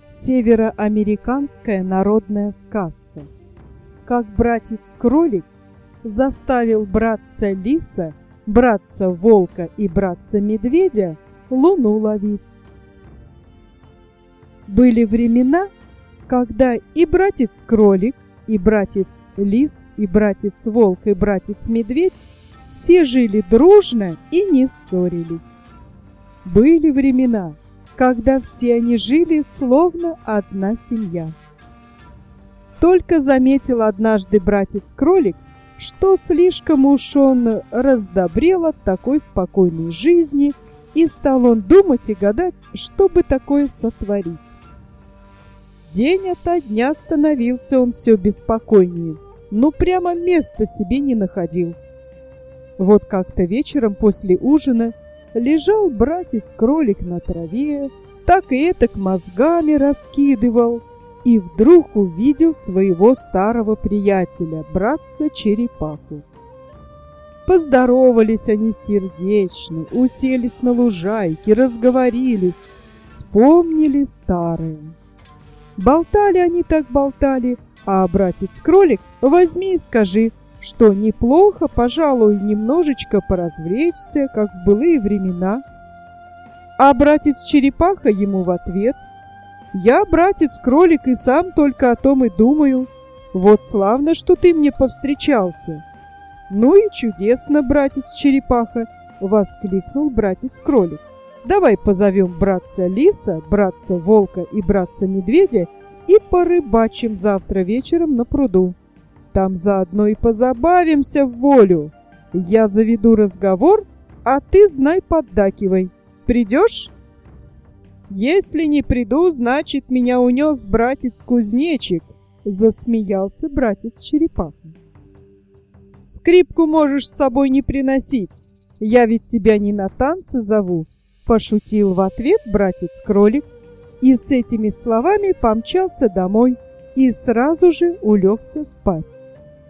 Североамериканская народная сказка. Как братец-кролик заставил братца-лиса, братца-волка и братца-медведя луну ловить. Были времена, когда и братец-кролик, и братец-лис, и братец-волк, и братец-медведь все жили дружно и не ссорились. Были времена, когда все они жили словно одна семья. Только заметил однажды братец-кролик, что слишком уж он раздобрел от такой спокойной жизни, и стал он думать и гадать, что бы такое сотворить. День ото дня становился он все беспокойнее, но прямо места себе не находил. Вот как-то вечером после ужина лежал братец-кролик на траве, так и этак мозгами раскидывал, и вдруг увидел своего старого приятеля, братца-черепаху. Поздоровались они сердечно, уселись на лужайке, разговорились, вспомнили старое. Болтали они так болтали, а братец-кролик возьми и скажи, что неплохо, пожалуй, немножечко поразвлечься, как в былые времена. А братец-черепаха ему в ответ: «Я, братец-кролик, и сам только о том и думаю. Вот славно, что ты мне повстречался». «Ну и чудесно, братец-черепаха!» — воскликнул братец-кролик. «Давай позовем братца-лиса, братца-волка и братца-медведя и порыбачим завтра вечером на пруду. Там заодно и позабавимся в волю. Я заведу разговор, а ты, знай, поддакивай. Придешь?» «Если не приду, значит, меня унес братец-кузнечик», — засмеялся братец-черепаха. «Скрипку можешь с собой не приносить, я ведь тебя не на танцы зову», — пошутил в ответ братец-кролик, и с этими словами помчался домой и сразу же улегся спать.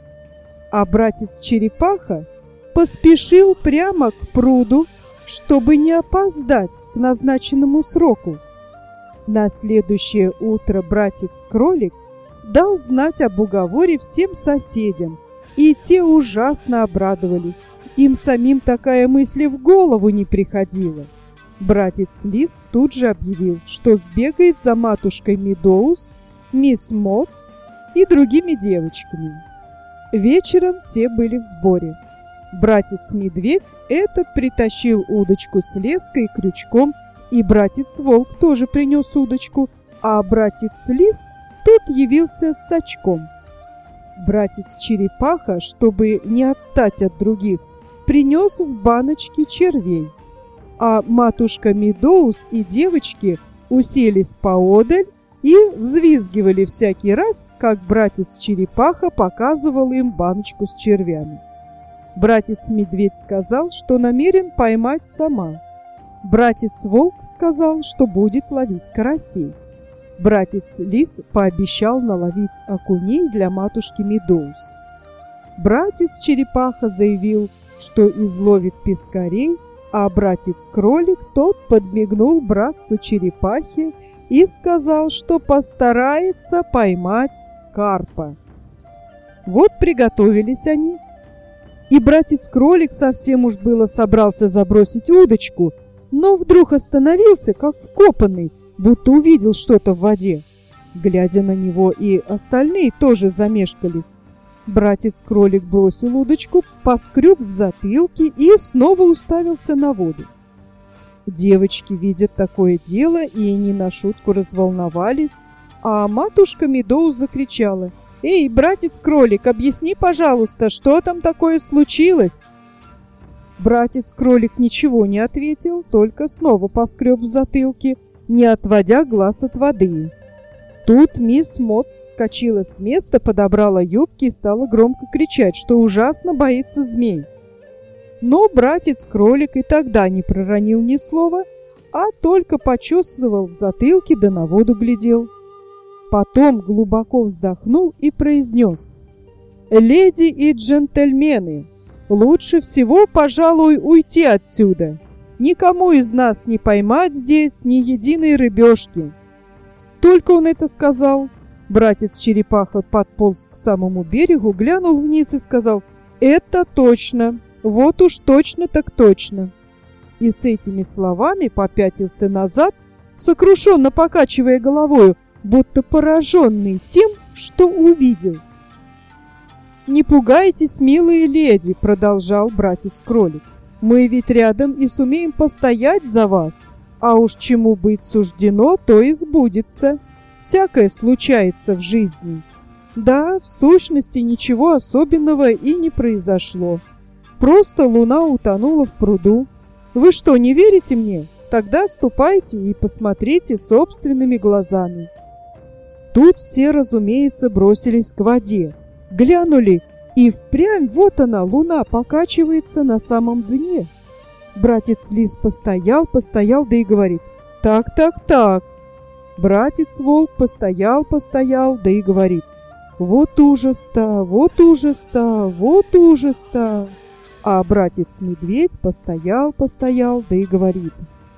А братец-черепаха поспешил прямо к пруду, чтобы не опоздать к назначенному сроку. На следующее утро братец-кролик дал знать об уговоре всем соседям, и те ужасно обрадовались. Им самим такая мысль в голову не приходила. Братец-лис тут же объявил, что сбегает за матушкой Медоуз, мисс Мотс и другими девочками. Вечером все были в сборе. Братец-медведь этот притащил удочку с леской и крючком, и братец-волк тоже принес удочку, а братец-лис тут явился с сачком. Братец-черепаха, чтобы не отстать от других, принес в баночке червей, а матушка Медоуз и девочки уселись поодаль и взвизгивали всякий раз, как братец-черепаха показывал им баночку с червями. Братец-медведь сказал, что намерен поймать сама. Братец-волк сказал, что будет ловить карасей. Братец-лис пообещал наловить окуней для матушки Медоуз. Братец-черепаха заявил, что изловит пескарей, а братец-кролик тот подмигнул братцу-черепахе и сказал, что постарается поймать карпа. Вот приготовились они. И братец-кролик совсем уж было собрался забросить удочку, но вдруг остановился, как вкопанный, будто увидел что-то в воде. Глядя на него, и остальные тоже замешкались. Братец-кролик бросил удочку, поскреб в затылке и снова уставился на воду. Девочки видят такое дело и не на шутку разволновались, а матушка Медоуз закричала: «Эй, братец-кролик, объясни, пожалуйста, что там такое случилось?» Братец-кролик ничего не ответил, только снова поскреб в затылке, не отводя глаз от воды. Тут мисс Мотс вскочила с места, подобрала юбки и стала громко кричать, что ужасно боится змей. Но братец-кролик и тогда не проронил ни слова, а только почесывал в затылке да на воду глядел. Потом глубоко вздохнул и произнес: «Леди и джентльмены, лучше всего, пожалуй, уйти отсюда. Никому из нас не поймать здесь ни единой рыбешки». Только он это сказал, братец-черепаха подполз к самому берегу, глянул вниз и сказал: «Это точно! Вот уж точно так точно!» И с этими словами попятился назад, сокрушенно покачивая головою, будто пораженный тем, что увидел. «Не пугайтесь, милые леди», — продолжал братец-кролик. «Мы ведь рядом и сумеем постоять за вас, а уж чему быть суждено, то и сбудется. Всякое случается в жизни. Да, в сущности, ничего особенного и не произошло. Просто луна утонула в пруду. Вы что, не верите мне? Тогда ступайте и посмотрите собственными глазами». Тут все, разумеется, бросились к воде. Глянули, и впрямь вот она, луна, покачивается на самом дне. Братец-лис постоял, да и говорит: «Так. Братец-волк постоял, да и говорит: вот ужас-то, вот ужас-то, вот ужас-то». А братец-медведь постоял, да и говорит: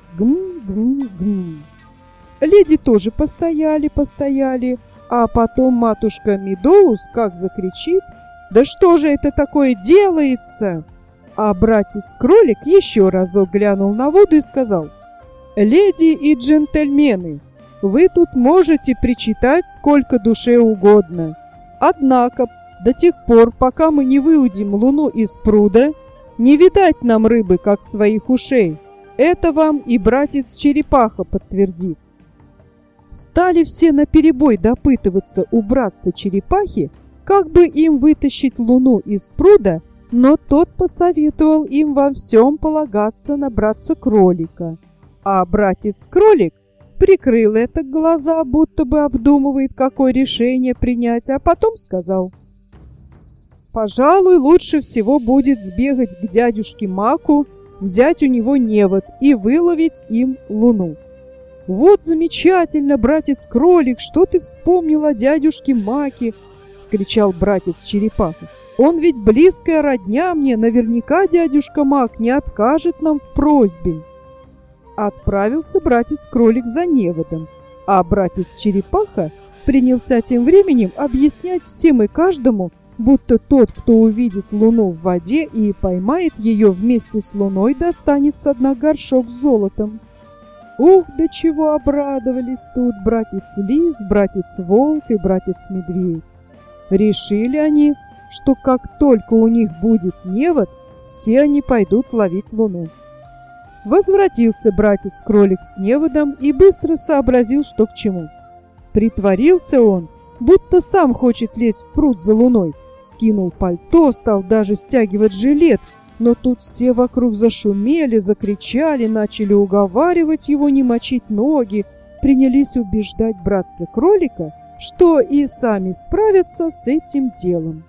гм. Леди тоже постояли, а потом матушка Медоуз как закричит: «Да что же это такое делается?» А братец-кролик еще разок глянул на воду и сказал: «Леди и джентльмены, вы тут можете причитать сколько душе угодно. Однако до тех пор, пока мы не выудим луну из пруда, не видать нам рыбы, как своих ушей. Это вам и братец-черепаха подтвердит». Стали все наперебой допытываться у братца-черепахи, как бы им вытащить луну из пруда, но тот посоветовал им во всем полагаться на братца-кролика. А братец-кролик прикрыл это глаза, будто бы обдумывает, какое решение принять, а потом сказал: «Пожалуй, лучше всего будет сбегать к дядюшке Маку, взять у него невод и выловить им луну». «Вот замечательно, братец-кролик, что ты вспомнил о дядюшке Маке!» — вскричал братец-черепаха. «Он ведь близкая родня мне, наверняка дядюшка Мак не откажет нам в просьбе». Отправился братец-кролик за неводом, а братец-черепаха принялся тем временем объяснять всем и каждому, будто тот, кто увидит луну в воде и поймает ее вместе с луной, достанет со дна горшок с золотом. Ух, до чего обрадовались тут братец-лис, братец-волк и братец-медведь. Решили они, что как только у них будет невод, все они пойдут ловить луну. Возвратился братец-кролик с неводом и быстро сообразил, что к чему. Притворился он, будто сам хочет лезть в пруд за луной, скинул пальто, стал даже стягивать жилет, но тут все вокруг зашумели, закричали, начали уговаривать его не мочить ноги, принялись убеждать братца-кролика, что и сами справятся с этим делом.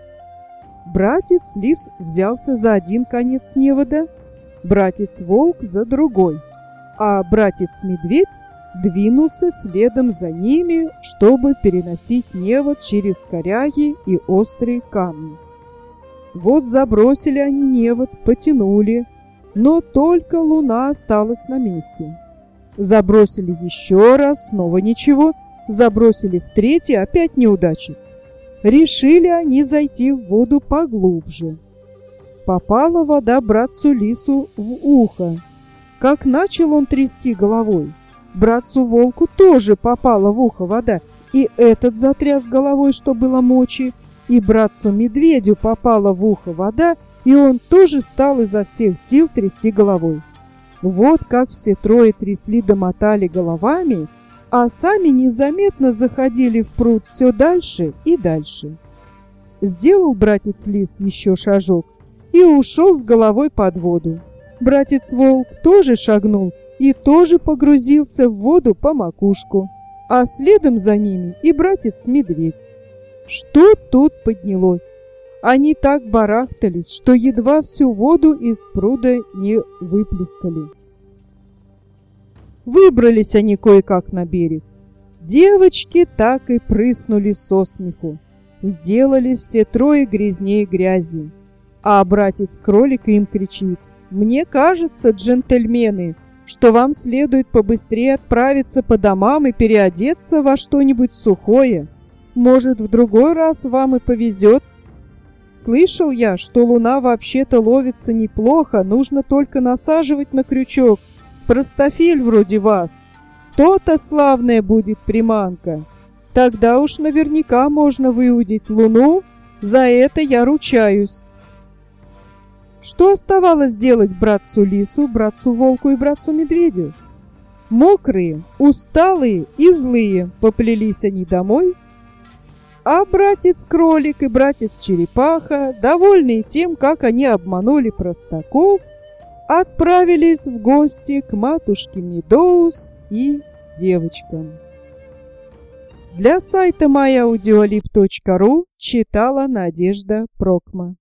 Братец-лис взялся за один конец невода, братец-волк за другой, а братец-медведь двинулся следом за ними, чтобы переносить невод через коряги и острые камни. Вот забросили они невод, потянули, но только луна осталась на месте. Забросили еще раз, снова ничего, забросили в третий, опять неудача. Решили они зайти в воду поглубже. Попала вода братцу-лису в ухо. Как начал он трясти головой, братцу-волку тоже попала в ухо вода, и этот затряс головой, что было мочи, и братцу-медведю попала в ухо вода, и он тоже стал изо всех сил трясти головой. Вот как все трое трясли да мотали головами, а сами незаметно заходили в пруд все дальше и дальше. Сделал братец-лис еще шажок и ушел с головой под воду. Братец-волк тоже шагнул и тоже погрузился в воду по макушку, а следом за ними и братец-медведь. Что тут поднялось? Они так барахтались, что едва всю воду из пруда не выплескали. Выбрались они кое-как на берег. Девочки так и прыснули со смеху. Сделались все трое грязнее грязи. А братец-кролик им кричит: «Мне кажется, джентльмены, что вам следует побыстрее отправиться по домам и переодеться во что-нибудь сухое. Может, в другой раз вам и повезет. Слышал я, что луна вообще-то ловится неплохо, нужно только насаживать на крючок простофиль вроде вас. То-то славная будет приманка. Тогда уж наверняка можно выудить луну, за это я ручаюсь. Что оставалось делать братцу-лису, братцу-волку и братцу-медведю? Мокрые, усталые и злые поплелись они домой, а братец-кролик и братец-черепаха, довольные тем, как они обманули простаков, отправились в гости к матушке Медоуз и девочкам. Для сайта myaudioLib.ru читала Надежда Прокма.